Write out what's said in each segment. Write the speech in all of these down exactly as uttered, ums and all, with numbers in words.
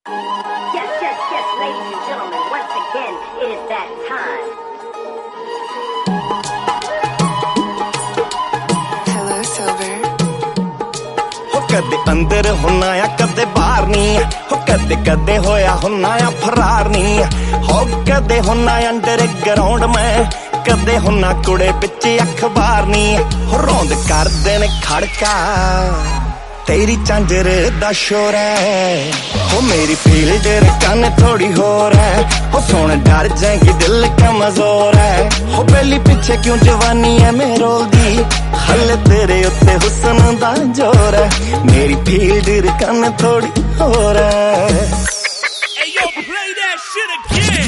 Yes, yes, yes, ladies and gentlemen, once again, it is that time. Hello, Silver. हो कदे अंदर होना या कदे बाहर नहीं हो कदे कदे होया होना या फरार नहीं हो कदे होना अंडर ग्राउंड में कदे होना कुड़े पिछे अखबार नहीं हो रौंद कर देने खड़का तेरी चांजर दा शोर है हो मेरी फील्ड कन थोड़ी होर है हो सुन डर जाएगी दिल कमजोर है हो पहली पीछे क्यों जवानी है मेरे दी हल तेरे उत्ते हुस्न दा जोर है मेरी फील्ड कन थोड़ी होर है। Hey yo, play that shit again.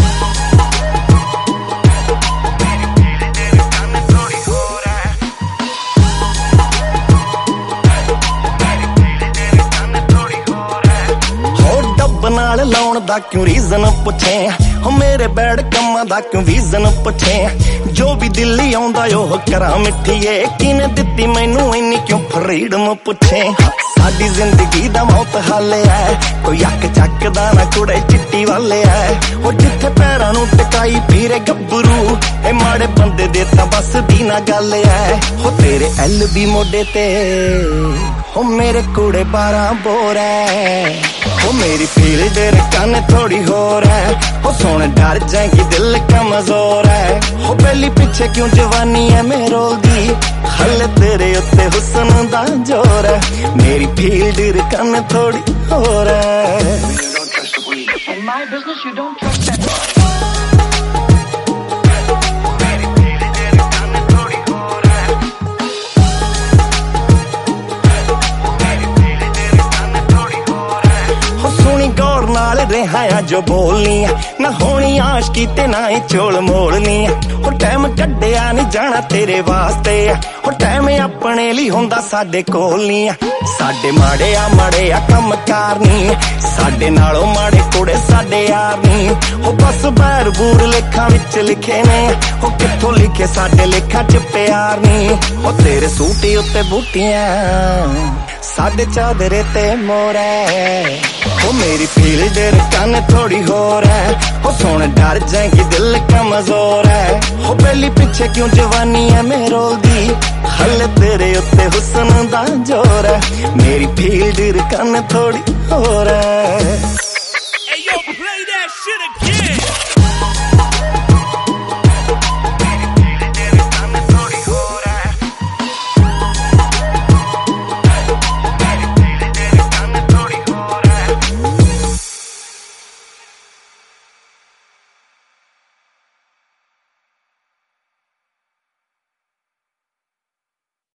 नाल लाउण दा क्यों रीजन पुछे हो मेरे बैड कम्मां दा क्यों रीजन पुछे जो भी दिल्ली आउंदा ओह करा मिठीए किने दित्ती मैनू इन्नी क्यों फ्रीडम पुछे साडी जिंदगी दा मौत हाले है कोई अक चकदा ना कुड़े चिट्टी वाले है ओ जिथे पैरां नू टकाई पीरे गब्बरू ए माड़े बंदे दे तां बस दी ना गल है हो तेरे एल बी मोडे ते हो मेरे कूड़े बारह बोर है हो मेरी फील्ड कन थोड़ी होर है हो सुन डर जाएगी दिल कमजोर है हो पहली पीछे क्यों जवानी है मेरे दी हल तेरे उत्ते हुस्न दा जोर है मेरी फील्ड कन थोड़ी होर है। In my business, you don't trust that. गौर नाल रहा जो बोलनी ना होनी आशकी ते ना ही चोल मोलनी हो टाइम कड्डिया नहीं जाना तेरे वास्ते हो टाइम अपने ली हुंदा साडे कोल नहीं साडे माड़े आ माड़े आ कम कार नहीं साडे नालों माड़े कुड़े साडे यार नहीं हो बस बैर बूर लेखा विच लिखे ने हो कित्थों लिखे साडे लेखा च प्यार नहीं हो तेरे सूटी उत्ते बूटियां साडे चादरे ते मोरे हो मेरी फील्ड कन थोड़ी होर है हो सुन डर जाएगी दिल कमजोर है हो पहली पीछे क्यों जवानी है मेरे दी हल तेरे उत्ते हुस्न दा जोर है मेरी फील्ड कन थोड़ी होर है।